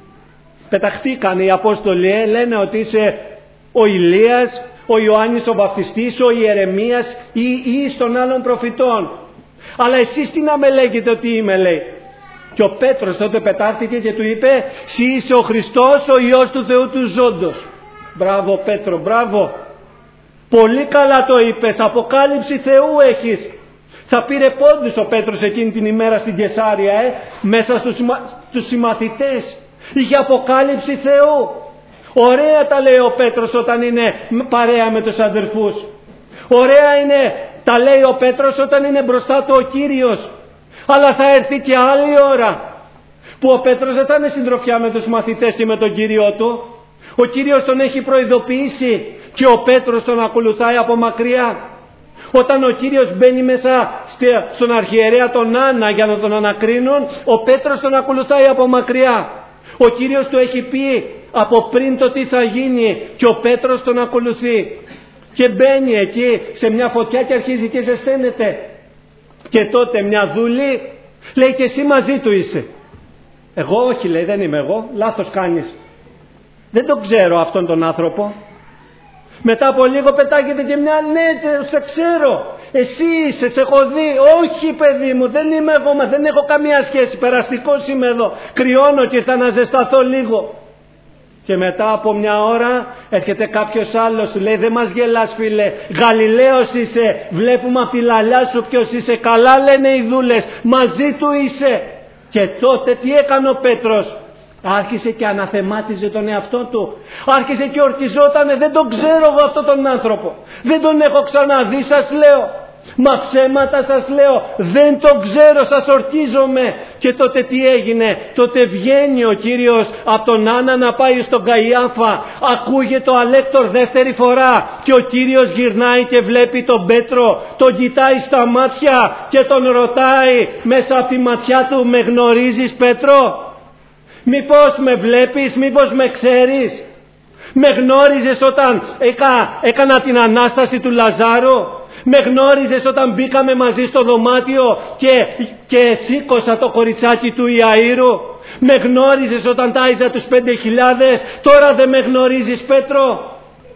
Πεταχτήκαν οι Απόστολοι, λένε ότι είσαι ο Ηλίας, ο Ιωάννης ο Βαπτιστής, ο Ιερεμίας ή, ή των άλλων προφητών. Αλλά εσείς τι να με λέγετε ότι είμαι, λέει. Και ο Πέτρος τότε πετάχτηκε και του είπε, «Συ είσαι ο Χριστός, ο Υιός του Θεού του ζώντος». Μπράβο Πέτρο, μπράβο. Πολύ καλά το είπες, αποκάλυψη Θεού έχεις. Θα πήρε πόντους ο Πέτρος εκείνη την ημέρα στην Κεσάρια, ε, μέσα στους, στους συμμαθητές. Είχε αποκάλυψη Θεού. Ωραία τα λέει ο Πέτρος όταν είναι παρέα με τους αδερφούς. Ωραία είναι, τα λέει ο Πέτρος όταν είναι μπροστά του ο Κύριος. Αλλά θα έρθει και άλλη ώρα που ο Πέτρος δεν θα είναι συντροφιά με τους μαθητές και με τον Κύριο του. Ο Κύριος τον έχει προειδοποιήσει και ο Πέτρος τον ακολουθάει από μακριά. Όταν ο Κύριος μπαίνει μέσα στον αρχιερέα τον Άννα για να τον ανακρίνουν, ο Πέτρος τον ακολουθάει από μακριά. Ο Κύριος του έχει πει από πριν το τι θα γίνει και ο Πέτρος τον ακολουθεί. Και μπαίνει εκεί σε μια φωτιά και αρχίζει και ζεσταίνεται. Και τότε μια δούλη λέει, και εσύ μαζί του είσαι? Εγώ όχι, λέει, δεν είμαι εγώ, λάθος κάνεις. Δεν τον ξέρω αυτόν τον άνθρωπο. Μετά από λίγο πετάγεται και μια, ναι, σε ξέρω, εσύ είσαι, σε έχω δει. Όχι παιδί μου, δεν είμαι εγώ, μα δεν έχω καμία σχέση, περαστικός είμαι εδώ, κρυώνω και ήρθα να ζεσταθώ λίγο. Και μετά από μια ώρα έρχεται κάποιος άλλος, του λέει, δεν μας γελάς φίλε, Γαλιλαίος είσαι, βλέπουμε από τη λαλιά σου ποιος είσαι. Καλά λένε οι δούλες, μαζί του είσαι. Και τότε τι έκανε ο Πέτρος? Άρχισε και αναθεμάτιζε τον εαυτό του. Άρχισε και ορκιζότανε, δεν τον ξέρω εγώ αυτόν τον άνθρωπο, δεν τον έχω ξαναδεί, σας λέω. Μα ψέματα σας λέω, δεν τον ξέρω, σας ορκίζομαι. Και τότε τι έγινε? Τότε βγαίνει ο Κύριος από τον Άννα να πάει στον Καϊάφα. Ακούγε το αλέκτορ δεύτερη φορά και ο Κύριος γυρνάει και βλέπει τον Πέτρο, τον κοιτάει στα μάτια και τον ρωτάει μέσα από τη ματιά του, με γνωρίζεις Πέτρο? Μήπως με βλέπεις, μήπως με ξέρεις? Με γνώριζες όταν έκα, έκανα την Ανάσταση του Λαζάρου? Με γνώριζες όταν μπήκαμε μαζί στο δωμάτιο και, και σήκωσα το κοριτσάκι του Ιαΐρου? Με γνώριζες όταν τάιζα τους πέντε χιλιάδες? Τώρα δεν με γνωρίζεις Πέτρο?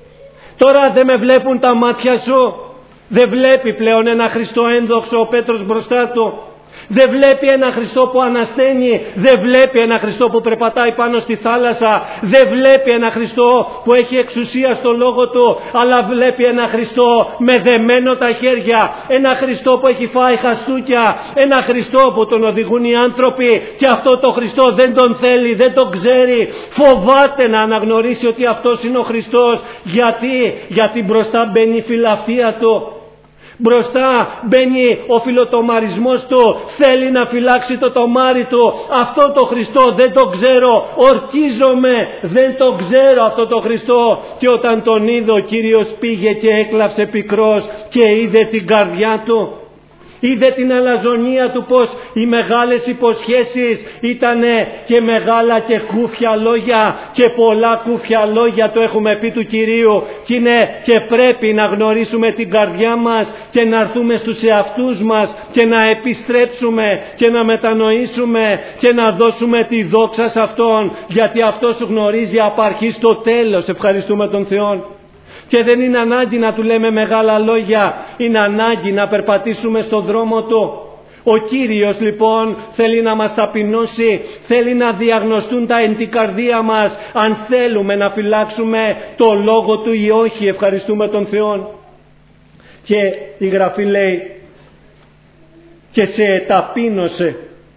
Τώρα δεν με βλέπουν τα μάτια σου? Δεν βλέπει πλέον ένα Χριστό ένδοξο ο Πέτρος μπροστά του. Δεν βλέπει ένα Χριστό που ανασταίνει, δεν βλέπει ένα Χριστό που περπατάει πάνω στη θάλασσα, δεν βλέπει ένα Χριστό που έχει εξουσία στο λόγο του, αλλά βλέπει ένα Χριστό με δεμένο τα χέρια, ένα Χριστό που έχει φάει χαστούκια, ένα Χριστό που τον οδηγούν οι άνθρωποι και αυτό το Χριστό δεν τον θέλει, δεν τον ξέρει, φοβάται να αναγνωρίσει ότι αυτός είναι ο Χριστός. Γιατί? Γιατί μπροστά μπαίνει η φιλαυτία του. Μπροστά μπαίνει ο φιλοτομαρισμός του, θέλει να φυλάξει το τομάρι του. Αυτό το Χριστό δεν το ξέρω, ορκίζομαι, δεν το ξέρω αυτό το Χριστό. Και όταν τον είδε ο Κύριος πήγε και έκλαψε πικρός και είδε την καρδιά του. Είδε την αλαζονία του, πως οι μεγάλες υποσχέσεις ήτανε και μεγάλα και κούφια λόγια, και πολλά κούφια λόγια το έχουμε πει του Κυρίου, και είναι και πρέπει να γνωρίσουμε την καρδιά μας και να έρθουμε στους εαυτούς μας και να επιστρέψουμε και να μετανοήσουμε και να δώσουμε τη δόξα σε Αυτόν, γιατί Αυτό σου γνωρίζει απ' αρχής στο τέλος. Ευχαριστούμε τον Θεό. Και δεν είναι ανάγκη να του λέμε μεγάλα λόγια, είναι ανάγκη να περπατήσουμε στον δρόμο του. Ο Κύριος λοιπόν θέλει να μας ταπεινώσει, θέλει να διαγνωστούν τα εν την καρδία μας, αν θέλουμε να φυλάξουμε το λόγο του ή όχι. Ευχαριστούμε τον Θεό. Και η Γραφή λέει, και σε ταπείνωσε.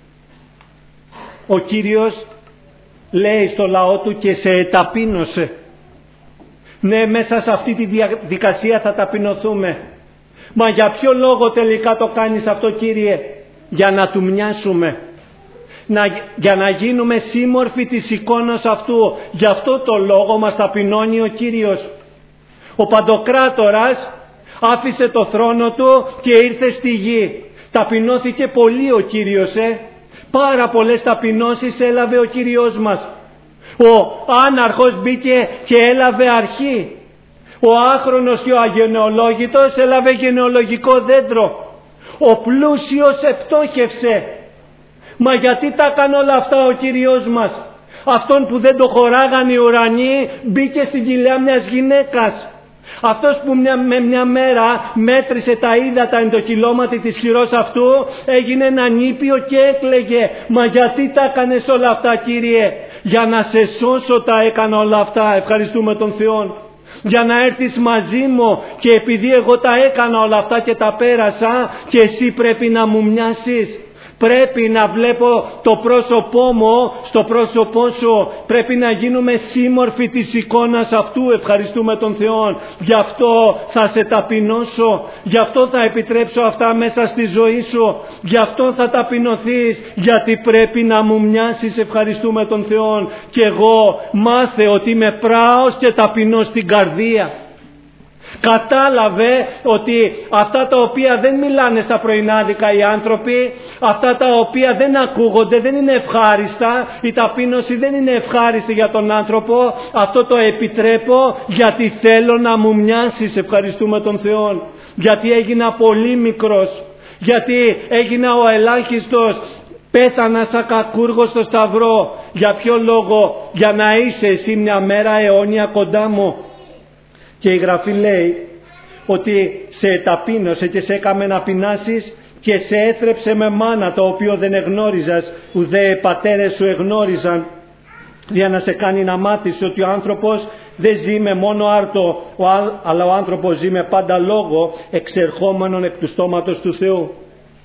Ο Κύριος λέει στο λαό του, και σε ταπείνωσε. Ναι, μέσα σε αυτή τη διαδικασία θα ταπεινωθούμε. Μα για ποιο λόγο τελικά το κάνεις αυτό, Κύριε? Για να του μοιάσουμε, να, για να γίνουμε σύμμορφοι της εικόνας αυτού. Γι' αυτό το λόγο μας ταπεινώνει ο Κύριος. Ο Παντοκράτορας άφησε το θρόνο του και ήρθε στη γη. Ταπεινώθηκε πολύ ο Κύριος, ε. Πάρα πολλές ταπεινώσεις έλαβε ο Κύριος μας. Ο άναρχος μπήκε και έλαβε αρχή. Ο άχρονος και ο αγενεολόγητος έλαβε γενεολογικό δέντρο. Ο πλούσιος επτόχευσε. Μα γιατί τα έκανε όλα αυτά ο Κύριος μας? Αυτόν που δεν το χωράγαν οι ουρανοί μπήκε στην κοιλιά μιας γυναίκας. Αυτός που μια, με μια μέρα μέτρησε τα ύδατα εν το κιλώματι της χειρός αυτού, έγινε έναν ήπιο και έκλαιγε. Μα γιατί τα έκανες όλα αυτά, Κύριε? Για να σε σώσω τα έκανα όλα αυτά. Ευχαριστούμε τον Θεό. Για να έρθεις μαζί μου, και επειδή εγώ τα έκανα όλα αυτά και τα πέρασα, και εσύ πρέπει να μου μοιάσεις. Πρέπει να βλέπω το πρόσωπό μου στο πρόσωπό σου. Πρέπει να γίνουμε σύμμορφοι της εικόνας αυτού. Ευχαριστούμε τον Θεό. Γι' αυτό θα σε ταπεινώσω. Γι' αυτό θα επιτρέψω αυτά μέσα στη ζωή σου. Γι' αυτό θα ταπεινωθείς. Γιατί πρέπει να μου μοιάσεις. Ευχαριστούμε τον Θεό. Και εγώ μάθε ότι είμαι πράος και ταπεινός στην καρδία. Κατάλαβε ότι αυτά τα οποία δεν μιλάνε στα πρωινάδικα οι άνθρωποι, αυτά τα οποία δεν ακούγονται, δεν είναι ευχάριστα, η ταπείνωση δεν είναι ευχάριστη για τον άνθρωπο, αυτό το επιτρέπω γιατί θέλω να μου μοιάσεις. Ευχαριστούμε τον Θεό. Γιατί έγινα πολύ μικρός, γιατί έγινα ο ελάχιστος, πέθανα σαν κακούργος στο σταυρό. Για ποιο λόγο? Για να είσαι εσύ μια μέρα αιώνια κοντά μου. Και η Γραφή λέει ότι σε ταπείνωσε και σε έκαμε να πεινάσεις και σε έθρεψε με μάνα το οποίο δεν εγνώριζας, ουδέ πατέρες σου εγνώριζαν, για να σε κάνει να μάθεις ότι ο άνθρωπος δεν ζει με μόνο άρτο, αλλά ο άνθρωπος ζει με πάντα λόγο εξερχόμενον εκ του στόματος του Θεού.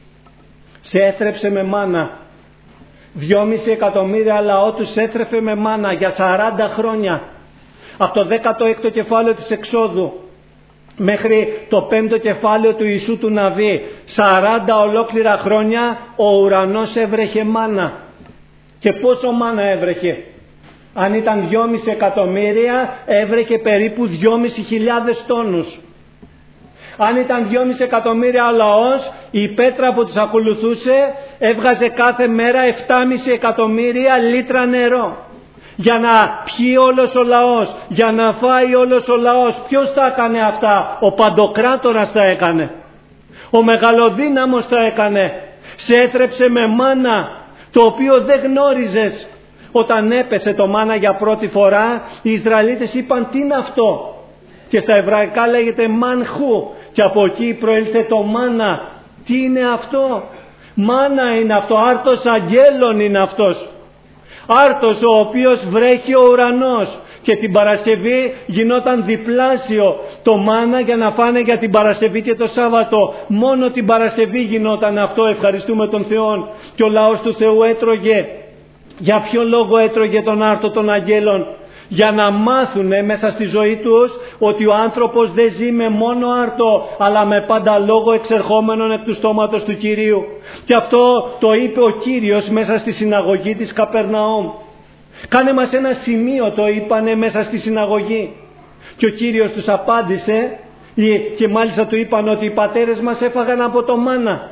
Σε έθρεψε με μάνα. Δυόμιση εκατομμύρια λαό τους έθρεφε με μάνα για σαράντα χρόνια. Από το δέκατο έκτο κεφάλαιο της Εξόδου μέχρι το πέμπτο κεφάλαιο του Ιησού του Ναβί, σαράντα ολόκληρα χρόνια ο ουρανός έβρεχε μάνα. Και πόσο μάνα έβρεχε? Αν ήταν δυόμιση εκατομμύρια, έβρεχε περίπου δυόμισι χιλιάδες τόνους. Αν ήταν δυόμισι εκατομμύρια ο λαός, η πέτρα που τους ακολουθούσε έβγαζε κάθε μέρα επτάμισι εκατομμύρια λίτρα νερό. Για να πιει όλος ο λαός, για να φάει όλος ο λαός. Ποιος τα έκανε αυτά? Ο Παντοκράτορας τα έκανε. Ο μεγαλοδύναμος τα έκανε. Σε έθρεψε με μάνα, το οποίο δεν γνώριζες. Όταν έπεσε το μάνα για πρώτη φορά, οι Ισραηλίτες είπαν τι είναι αυτό? Και στα εβραϊκά λέγεται μανχού, και από εκεί προήλθε το μάνα. Τι είναι αυτό? Μάνα είναι αυτό, άρτος αγγέλων είναι αυτός. Άρτος ο οποίος βρέχει ο ουρανός, και την Παρασκευή γινόταν διπλάσιο το μάνα για να φάνε για την Παρασκευή και το Σάββατο. Μόνο την Παρασκευή γινόταν αυτό. Ευχαριστούμε τον Θεό. Και ο λαός του Θεού έτρωγε. Για ποιο λόγο έτρωγε τον άρτο των αγγέλων? για να μάθουν μέσα στη ζωή τους ότι ο άνθρωπος δεν ζει με μόνο άρτο, αλλά με πάντα λόγο εξερχόμενον εκ του στόματος του Κυρίου. Και αυτό το είπε ο Κύριος μέσα στη συναγωγή της Καπερναούμ. Κάνε μας ένα σημείο, το είπανε μέσα στη συναγωγή. Και ο Κύριος τους απάντησε, και μάλιστα του είπαν ότι οι πατέρες μας έφαγαν από το μάνα,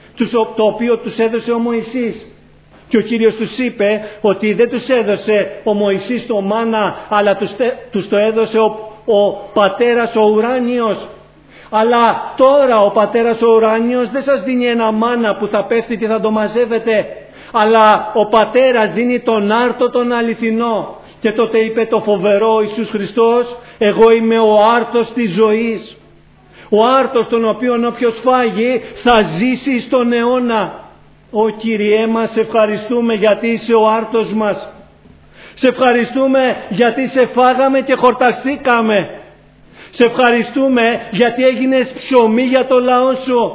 το οποίο τους έδωσε ο Μωυσής. Και ο Κύριος τους είπε ότι δεν τους έδωσε ο Μωυσής το μάνα, αλλά τους, τους το έδωσε ο, ο πατέρας ο ουράνιος. Αλλά τώρα ο πατέρας ο ουράνιος δεν σας δίνει ένα μάνα που θα πέφτει και θα το μαζεύετε, αλλά ο πατέρας δίνει τον άρτο τον αληθινό. Και τότε είπε το φοβερό ο Ιησούς Χριστός, εγώ είμαι ο άρτος της ζωής. Ο άρτος τον οποίον όποιος φάγει θα ζήσει στον αιώνα. Ω Κύριέ μας, σε ευχαριστούμε γιατί είσαι ο άρτος μας. Σε ευχαριστούμε γιατί σε φάγαμε και χορταστήκαμε. Σε ευχαριστούμε γιατί έγινες ψωμί για το λαό σου.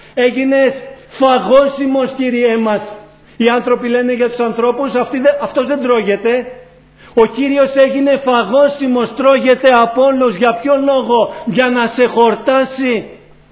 Έγινες φαγώσιμος, Κύριέ μας. Οι άνθρωποι λένε για τους ανθρώπους, αυτός δεν τρώγεται. Ο Κύριος έγινε φαγώσιμος, τρώγεται από όλους. Για ποιο λόγο? Για να σε χορτάσει,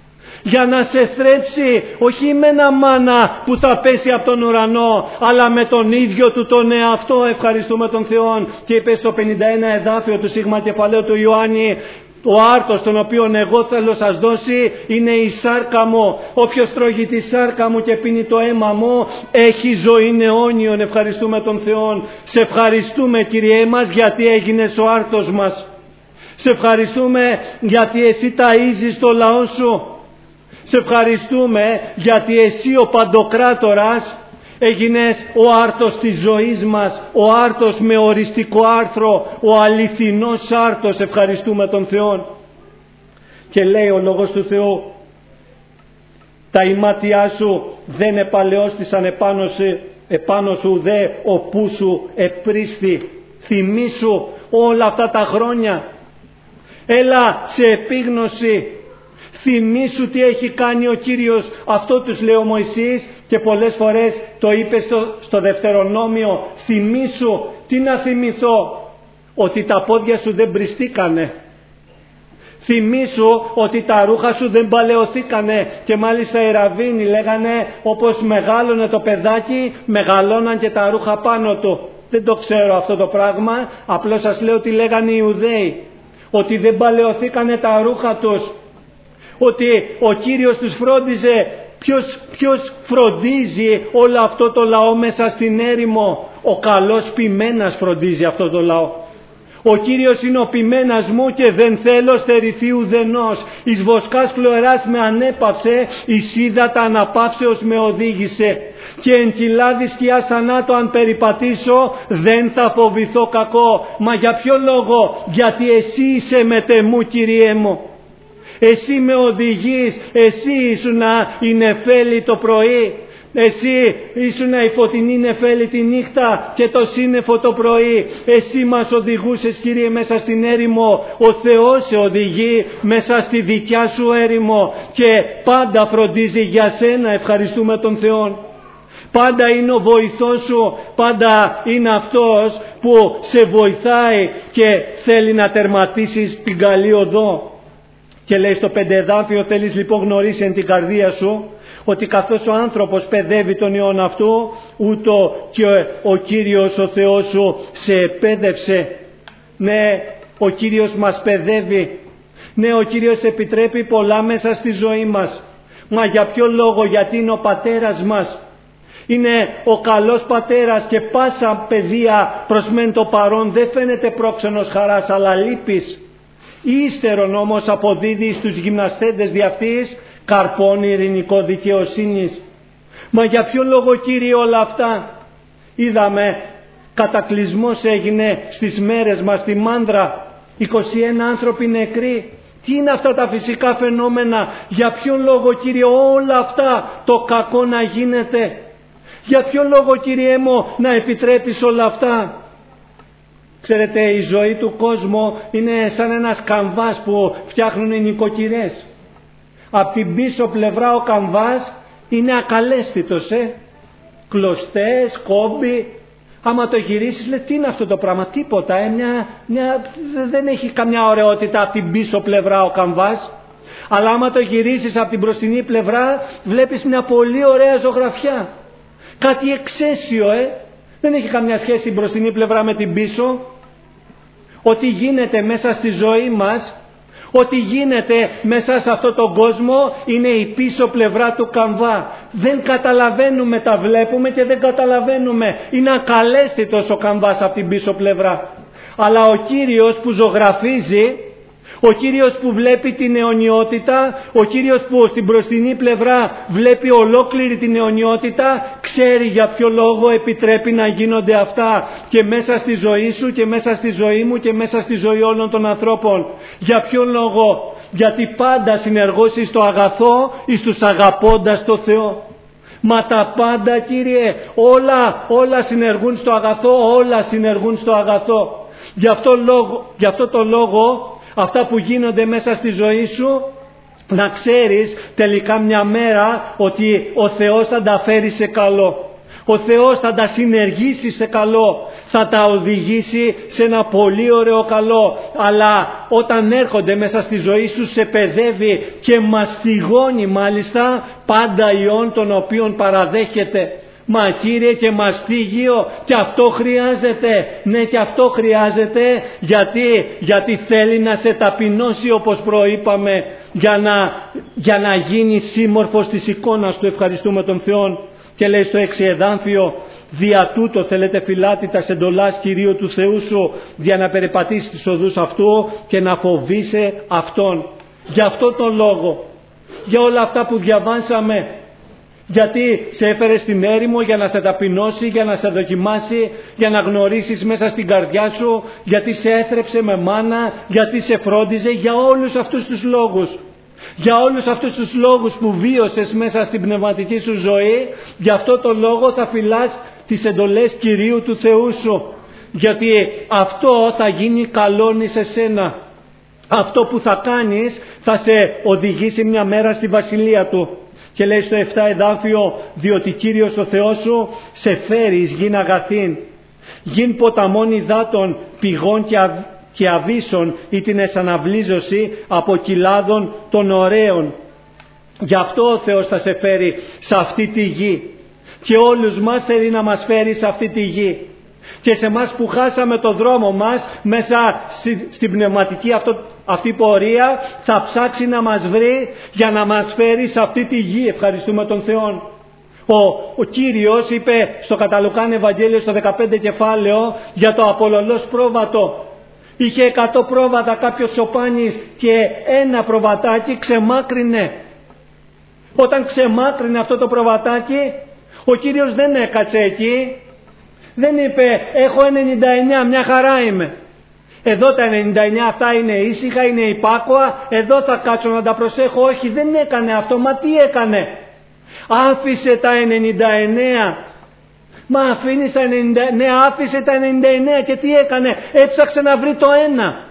για να σε θρέψει, όχι με ένα μάνα που θα πέσει από τον ουρανό, αλλά με τον ίδιο του τον εαυτό. Ευχαριστούμε τον Θεό. Και είπε στο πενήντα ένα εδάφιο του σίγμα κεφαλαίου του Ιωάννη, ο άρτος τον οποίον εγώ θέλω σας δώσει είναι η σάρκα μου. Όποιος τρώγει τη σάρκα μου και πίνει το αίμα μου έχει ζωή αιώνιον. Ευχαριστούμε τον Θεό. Σε ευχαριστούμε, Κύριέ μας, γιατί έγινες ο άρτος μας. Σε ευχαριστούμε γιατί εσύ ταΐζεις το λαό σου. Σε ευχαριστούμε γιατί εσύ ο Παντοκράτορας έγινες ο άρτος της ζωής μας, ο άρτος με οριστικό άρθρο, ο αληθινός άρτος. Ευχαριστούμε τον Θεό. Και λέει ο Λόγος του Θεού, τα ημάτια σου δεν επαλαιώστησαν επάνω, σε, επάνω σου δε οπού σου επρίσθη. Θυμήσου όλα αυτά τα χρόνια, έλα σε επίγνωση. Θυμήσου τι έχει κάνει ο Κύριος. Αυτό τους λέει ο Μωυσής και πολλές φορές το είπε στο, στο Δευτερονόμιο. Θυμήσου. Τι να θυμηθώ? Ότι τα πόδια σου δεν μπριστήκανε. Θυμήσου ότι τα ρούχα σου δεν παλαιωθήκανε. Και μάλιστα οι ραβίνοι λέγανε όπως μεγάλωνε το παιδάκι, μεγαλώναν και τα ρούχα πάνω του. Δεν το ξέρω αυτό το πράγμα, απλώς σας λέω ότι λέγανε οι Ιουδαίοι, ότι δεν παλαιωθήκανε τα ρούχα τους. Ότι ο Κύριος τους φρόντιζε. Ποιος, ποιος φροντίζει όλο αυτό το λαό μέσα στην έρημο? Ο καλός ποιμένας φροντίζει αυτό το λαό. Ο Κύριος είναι ο ποιμένας μου και δεν θέλω στερηθεί ουδενός. Εις βοσκάς φλωεράς με ανέπαυσε, εις ύδατα αναπαύσεως με οδήγησε. Και εν κοιλάδι σκιάς θανάτου αν περιπατήσω, δεν θα φοβηθώ κακό. Μα για ποιο λόγο? Γιατί εσύ είσαι μετεμού, Κύριέ μου. Εσύ με οδηγείς, εσύ ήσουνα η νεφέλη το πρωί, εσύ ήσουνα η φωτεινή νεφέλη τη νύχτα και το σύννεφο το πρωί. Εσύ μας οδηγούσες, Κύριε, μέσα στην έρημο. Ο Θεός σε οδηγεί μέσα στη δικιά σου έρημο και πάντα φροντίζει για σένα. Ευχαριστούμε τον Θεό. Πάντα είναι ο βοηθός σου, πάντα είναι αυτός που σε βοηθάει και θέλει να τερματίσεις την καλή οδό. Και λέει στο πεντεδάφιο, θέλεις λοιπόν γνωρίσει εν την καρδία σου ότι καθώς ο άνθρωπος παιδεύει τον Υιόν αυτού, ούτω και ο Κύριος ο Θεός σου σε επέδευσε. Ναι, ο Κύριος μας παιδεύει. Ναι, ο Κύριος επιτρέπει πολλά μέσα στη ζωή μας. Μα για ποιο λόγο? Γιατί είναι ο πατέρας μας. Είναι ο καλός πατέρας και πάσα παιδεία προς μεν το παρόν δεν φαίνεται πρόξενος χαράς αλλά λύπης. Ύστερον όμως αποδίδει στους γυμναστέντες δι' αυτής καρπών ειρηνικό δικαιοσύνης. Μα για ποιο λόγο, Κύριε, όλα αυτά? Είδαμε κατακλυσμός έγινε στις μέρες μας στη Μάνδρα, είκοσι ένα άνθρωποι νεκροί. Τι είναι αυτά τα φυσικά φαινόμενα? Για ποιο λόγο, Κύριε, όλα αυτά το κακό να γίνεται? Για ποιο λόγο, Κύριέ μου, να επιτρέπεις όλα αυτά? Ξέρετε, η ζωή του κόσμου είναι σαν ένας καμβάς που φτιάχνουν οι νοικοκυρές. Απ' την πίσω πλευρά ο καμβάς είναι ακαλέσθητος, ε? κλωστές, κόμποι, Άμα το γυρίσεις, λέει, τι είναι αυτό το πράγμα, τίποτα, ε, μια, μια, δεν έχει καμιά ωραιότητα από την πίσω πλευρά ο καμβάς. Αλλά άμα το γυρίσεις από την μπροστινή πλευρά, βλέπεις μια πολύ ωραία ζωγραφιά. Κάτι εξαίσιο, ε. Δεν έχει καμιά σχέση η μπροστινή πλευρά με την πίσω. Ό,τι γίνεται μέσα στη ζωή μας, ό,τι γίνεται μέσα σε αυτόν τον κόσμο, είναι η πίσω πλευρά του καμβά. Δεν καταλαβαίνουμε, τα βλέπουμε και δεν καταλαβαίνουμε. Είναι ακαλέσθητος ο καμβάς από την πίσω πλευρά. Αλλά ο Κύριος που ζωγραφίζει, ο Κύριος που βλέπει την αιωνιότητα, ο Κύριος που στην μπροστινή πλευρά βλέπει ολόκληρη την αιωνιότητα, ξέρει για ποιο λόγο επιτρέπει να γίνονται αυτά και μέσα στη ζωή σου και μέσα στη ζωή μου και μέσα στη ζωή όλων των ανθρώπων. Για ποιο λόγο? Γιατί πάντα συνεργώσει στο αγαθό εις τους αγαπώντας το Θεό. Μα τα πάντα, Κύριε, όλα, όλα συνεργούν στο αγαθό, όλα συνεργούν στο αγαθό. Γι' αυτό, λόγο, γι' αυτό το λόγο, αυτά που γίνονται μέσα στη ζωή σου, να ξέρεις τελικά μια μέρα ότι ο Θεός θα τα φέρει σε καλό. Ο Θεός θα τα συνεργήσει σε καλό, θα τα οδηγήσει σε ένα πολύ ωραίο καλό. Αλλά όταν έρχονται μέσα στη ζωή σου, σε παιδεύει και μαστιγώνει μάλιστα πάντα ιών των οποίων παραδέχεται. Μα Κύριε, και μαστίγιο, και αυτό χρειάζεται. Ναι, και αυτό χρειάζεται. Γιατί, γιατί θέλει να σε ταπεινώσει, όπως προείπαμε, για να, για να γίνει σύμμορφος της εικόνας του. Ευχαριστούμε τον Θεό. Και λέει στο έξι εδάφιο, δια τούτο θέλετε φυλάτητας εντολάς Κυρίου του Θεού σου, για να περιπατήσεις τις οδούς αυτού και να φοβείσαι Αυτόν. Για αυτό τον λόγο, για όλα αυτά που διαβάσαμε, γιατί σε έφερε στην έρημο για να σε ταπεινώσει, για να σε δοκιμάσει, για να γνωρίσεις μέσα στην καρδιά σου, γιατί σε έθρεψε με μάνα, γιατί σε φρόντιζε, για όλους αυτούς τους λόγους. Για όλους αυτούς τους λόγους που βίωσες μέσα στην πνευματική σου ζωή, για αυτό το λόγο θα φυλάς τις εντολές Κυρίου του Θεού σου. Γιατί αυτό θα γίνει καλόνι σε σένα. Αυτό που θα κάνεις θα σε οδηγήσει μια μέρα στη βασιλεία Του. Και λέει στο επτά εδάφιο, διότι Κύριος ο Θεός σου σε φέρει εις γην αγαθήν, γην ποταμών υδάτων, πηγών και, α, και αβύσσων, ή την εσαναβλίζωση από κοιλάδων των ωραίων. Γι' αυτό ο Θεός θα σε φέρει σε αυτή τη γη. Και όλους μας θέλει να μας φέρει σε αυτή τη γη. Και σε εμάς που χάσαμε το δρόμο μας μέσα στη, στην πνευματική αυτό, αυτή πορεία, θα ψάξει να μας βρει για να μας φέρει σε αυτή τη γη. Ευχαριστούμε τον Θεό. Ο, ο Κύριος είπε στο κατά Λουκάν Ευαγγέλιο στο δεκαπέντε κεφάλαιο για το απολωλός πρόβατο. Είχε εκατό πρόβατα κάποιος σοπάνης και ένα προβατάκι ξεμάκρινε. Όταν ξεμάκρινε αυτό το προβατάκι, ο Κύριος δεν έκατσε εκεί. Δεν είπε έχω ενενήντα εννιά, μια χαρά είμαι. Εδώ τα ενενήντα εννιά αυτά είναι ήσυχα, είναι υπάκοα, εδώ θα κάτσω να τα προσέχω. Όχι, δεν έκανε αυτό. Μα τι έκανε? Άφησε τα ενενήντα εννιά. Μα αφήνεις τα ενενήντα εννιά. Ναι, άφησε τα ενενήντα εννιά και τι έκανε? Έψαξε να βρει το ένα.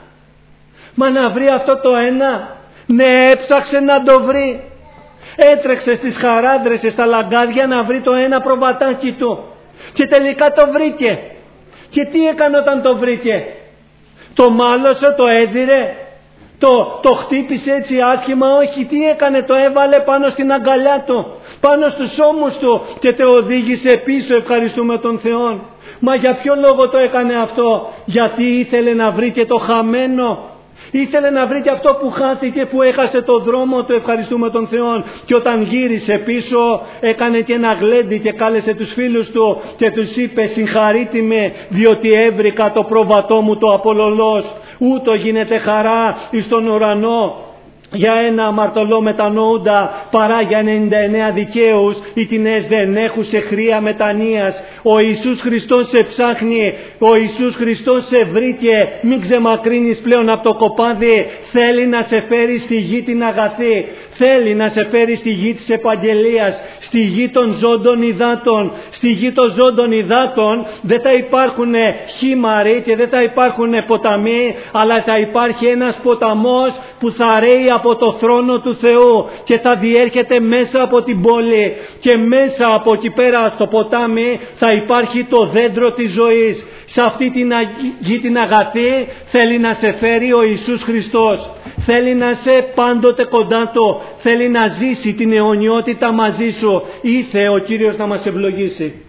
Μα να βρει αυτό το ένα? Ναι, έψαξε να το βρει. Έτρεξε στις χαράδρες, στα λαγκάδια να βρει το ένα προβατάκι του. Και τελικά το βρήκε. Και τι έκανε όταν το βρήκε? Το μάλωσε, το έδιρε, το, το χτύπησε έτσι άσχημα? Όχι, τι έκανε? Το έβαλε πάνω στην αγκαλιά του, πάνω στους ώμους του και το οδήγησε πίσω. Ευχαριστούμε τον Θεό. Μα για ποιο λόγο το έκανε αυτό? Γιατί ήθελε να βρει και το χαμένο. Ήθελε να βρει και αυτό που χάθηκε, που έχασε το δρόμο του. Ευχαριστούμε τον Θεό. Και όταν γύρισε πίσω έκανε και ένα γλέντι και κάλεσε τους φίλους του και τους είπε συγχαρείτε με, διότι έβρικα το πρόβατό μου το απολωλός. Ούτω γίνεται χαρά εις τον ουρανό για ένα αμαρτωλό μετανοούντα παρά για ενενήντα εννιά δικαίους, οι τινές δεν έχουσε χρία μετανοίας. Ο Ιησούς Χριστός σε ψάχνει, ο Ιησούς Χριστός σε βρήκε. Μην ξεμακρύνεις πλέον από το κοπάδι. Θέλει να σε φέρει στη γη την αγαθή. Θέλει να σε φέρει στη γη της επαγγελίας, στη γη των ζώντων υδάτων. Στη γη των ζώντων υδάτων δεν θα υπάρχουν χήμαροι και δεν θα υπάρχουν ποταμοί, αλλά θα υπάρχει ένας ποταμός που θα ρέει από το θρόνο του Θεού και θα διέρχεται μέσα από την πόλη και μέσα από εκεί πέρα στο ποτάμι θα υπάρχει το δέντρο της ζωής. Σε αυτή την γη την αγαθή θέλει να σε φέρει ο Ιησούς Χριστός. Θέλει να σε πάντοτε κοντά Του. Θέλει να ζήσει την αιωνιότητα μαζί σου. Ήθε ο Κύριος να μας ευλογήσει.